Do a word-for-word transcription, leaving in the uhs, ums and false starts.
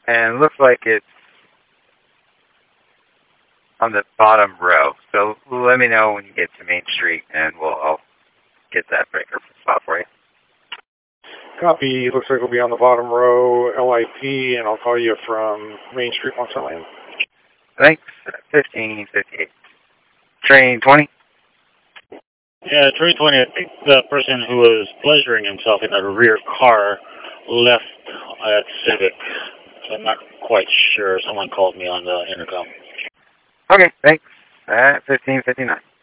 And it looks like it's on the bottom row. So let me know when you get to Main Street, and we'll I'll get that breaker spot for you. Copy. Looks like it'll be on the bottom row, L I P, and I'll call you from Main Street once I land. Thanks. fifteen fifty-eight. Train twenty? Yeah, train twenty, I think the person who was pleasuring himself in a rear car left at Civic. So I'm not quite sure. Someone called me on the intercom. Okay, thanks. At fifteen fifty-nine.